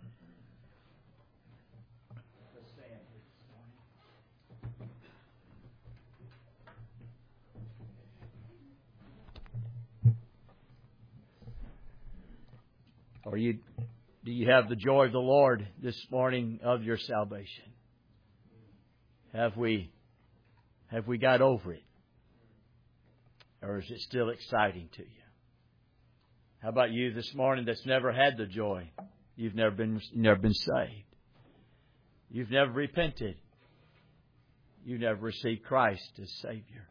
Or you, do you have the joy of the Lord this morning of your salvation? Have we, have we got over it? Or is it still exciting to you? How about you this morning that's never had the joy? You've never been, never been saved. You've never repented. You've never received Christ as Savior.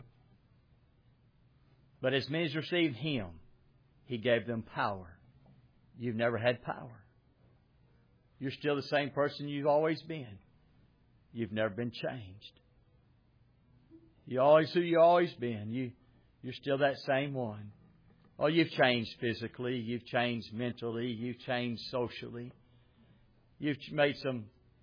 But as many as received Him, He gave them power. You've never had power. You're still the same person you've always been. You've never been changed. You're always who you've always been. You, you're still that same one. Oh, you've changed physically. You've changed mentally. You've changed socially. You've made some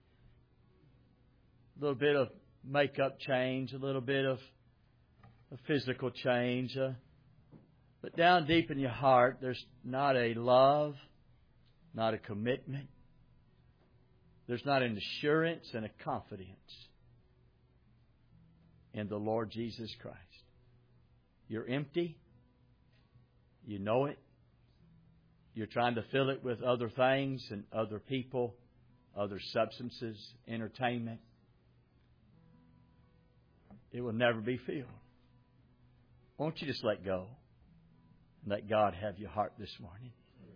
little bit of makeup change, a little bit of a physical change. Uh, but down deep in your heart, there's not a love, not a commitment. There's not an assurance and a confidence in the Lord Jesus Christ. You're empty. You know it. You're trying to fill it with other things and other people, other substances, entertainment. It will never be filled. Won't you just let go and let God have your heart this morning?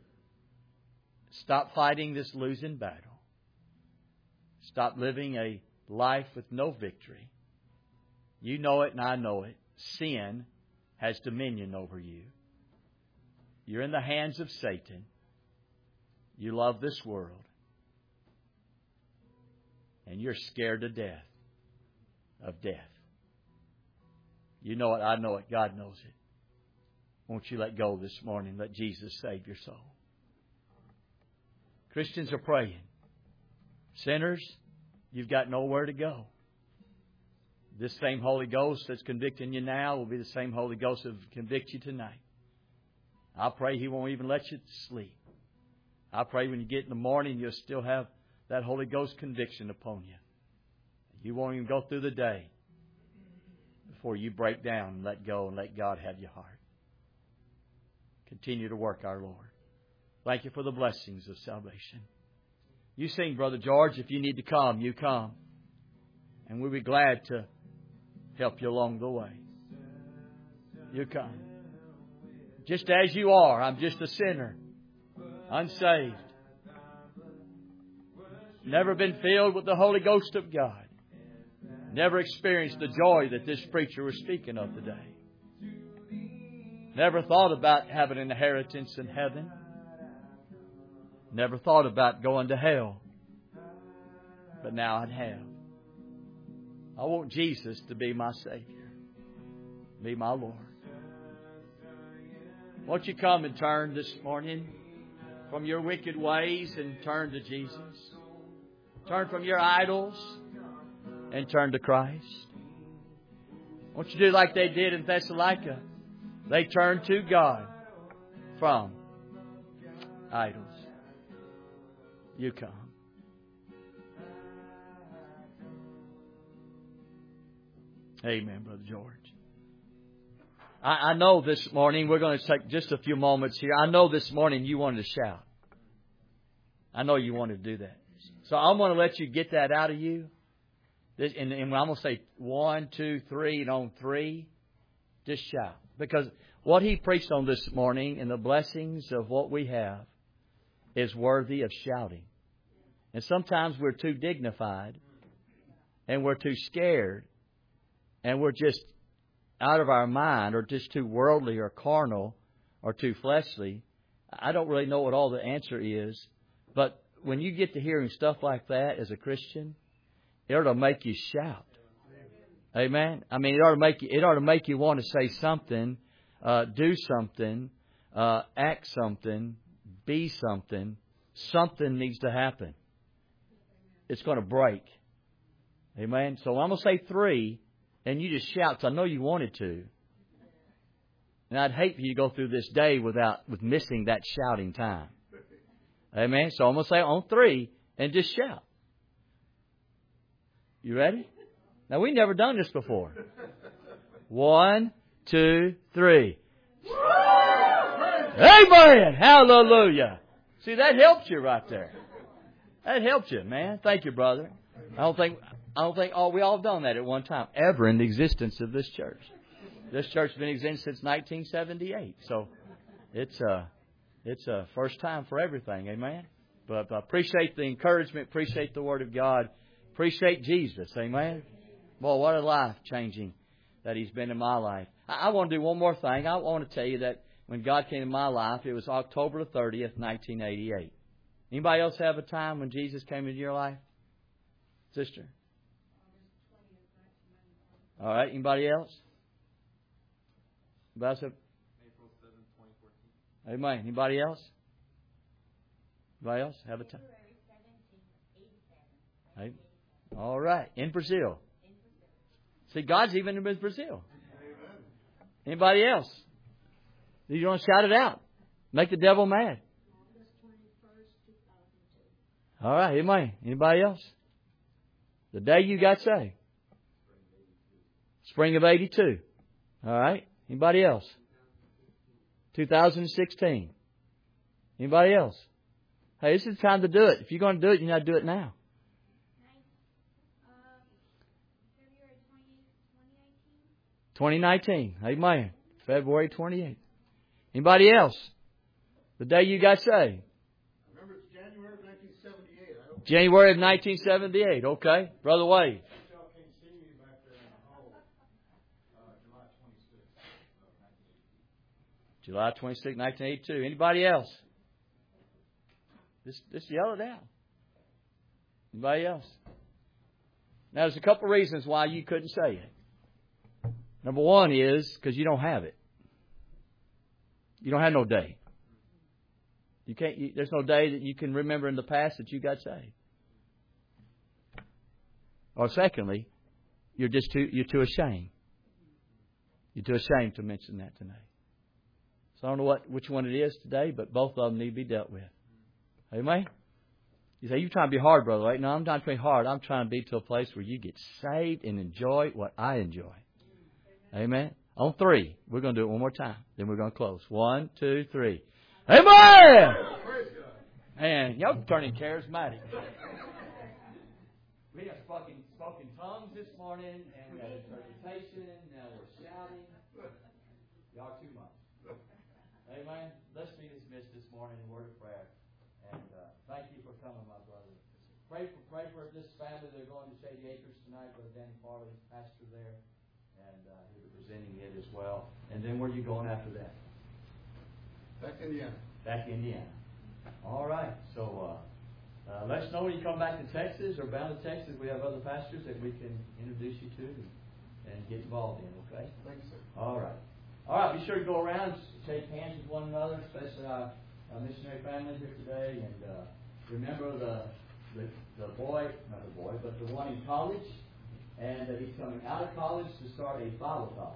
Stop fighting this losing battle. Stop living a life with no victory. You know it and I know it. Sin has dominion over you. You're in the hands of Satan. You love this world. And you're scared to death of death. You know it, I know it, God knows it. Won't you let go this morning? Let Jesus save your soul. Christians are praying. Sinners, you've got nowhere to go. This same Holy Ghost that's convicting you now will be the same Holy Ghost that will convict you tonight. I pray He won't even let you sleep. I pray when you get in the morning, you'll still have that Holy Ghost conviction upon you. You won't even go through the day before you break down and let go and let God have your heart. Continue to work, our Lord. Thank you for the blessings of salvation. You sing, Brother George. If you need to come, you come. And we'll be glad to help you along the way. You come. Just as you are. I'm just a sinner. Unsaved. Never been filled with the Holy Ghost of God. Never experienced the joy that this preacher was speaking of today. Never thought about having an inheritance in heaven. Never thought about going to hell. But now I have. I want Jesus to be my Savior. Be my Lord. Won't you come and turn this morning from your wicked ways and turn to Jesus? Turn from your idols and turn to Christ. Won't you do like they did in Thessalonica? They turned to God from idols. You come. Amen, Brother George. I, I know this morning, we're going to take just a few moments here. I know this morning you wanted to shout. I know you wanted to do that. So I'm going to let you get that out of you. This, and, and I'm going to say one, two, three, and on three, just shout. Because what he preached on this morning and the blessings of what we have is worthy of shouting. And sometimes we're too dignified and we're too scared and we're just out of our mind or just too worldly or carnal or too fleshly. I don't really know what all the answer is, but when you get to hearing stuff like that as a Christian, it'll make you shout. Amen. I mean, it ought to make you. It ought to make you want to say something, uh, do something, uh, act something, be something. Something needs to happen. It's going to break. Amen. So I'm going to say three, and you just shout. 'Cause I know you wanted to. And I'd hate for you to go through this day without with missing that shouting time. Amen. So I'm going to say on three, and just shout. You ready? Now, we've never done this before. One, two, three. Amen. Hallelujah. See, that helped you right there. That helped you, man. Thank you, brother. I don't think I don't think all we all have done that at one time ever in the existence of this church. This church has been existing since nineteen seventy-eight, so it's a it's a first time for everything. Amen. But I appreciate the encouragement. Appreciate the Word of God. Appreciate Jesus. Amen. Boy, what a life changing that He's been in my life. I, I want to do one more thing. I want to tell you that when God came in my life, it was October the thirtieth, nineteen eighty-eight. Anybody else have a time when Jesus came into your life? Sister? All right. Anybody else? Anybody else have? April seventh, twenty fourteen. Amen. Anybody else? Anybody else have a time? Hey. All right. In Brazil. See, God's even in Brazil. Anybody else? You want to shout it out. Make the devil mad. All right. Amen. Anybody else? The day you got saved. Spring of eighty-two. All right. Anybody else? two thousand sixteen. Anybody else? Hey, this is the time to do it. If you're going to do it, you got to do it now. twenty nineteen. Amen. February twenty-eighth. Anybody else? The day you got saved. I remember it's January of nineteen seventy-eight. I hope. January of nineteen seventy-eight. Okay. Brother Wade. July twenty-sixth, nineteen eighty-two. Anybody else? Just, just yell it out. Anybody else? Now, there's a couple of reasons why you couldn't say it. Number one is because you don't have it. You don't have no day. You can't. You, there's no day that you can remember in the past that you got saved. Or secondly, you're just too you're too ashamed. You're too ashamed to mention that tonight. So I don't know what which one it is today, but both of them need to be dealt with. Amen? You say, you're trying to be hard, Brother Wade. No, I'm not trying to be hard. I'm trying to be to a place where you get saved and enjoy what I enjoy. Amen? On three. We're going to do it one more time. Then we're going to close. One, two, three. Amen! Man, y'all turning charismatic. We have spoken, spoken tongues this morning, and we had interpretation. Now we're shouting. Y'all too much. Amen. Let's be dismissed this morning in a word of prayer. And uh, thank you for coming, my brother. Pray for pray for this family. They're going to Shady Acres tonight. Brother Danny Farley, pastor there, and uh, he'll be presenting it as well. And then where are you going after that? Back to Indiana. Back to Indiana. All right. So uh, uh, let us know when you come back to Texas or bound to Texas. We have other pastors that we can introduce you to and get involved in. Okay. Thanks, sir. All right. All right, be sure to go around, shake hands with one another, especially our, our missionary family here today. And uh, remember the, the the boy, not the boy, but the one in college, and that he's coming out of college to start a Bible college.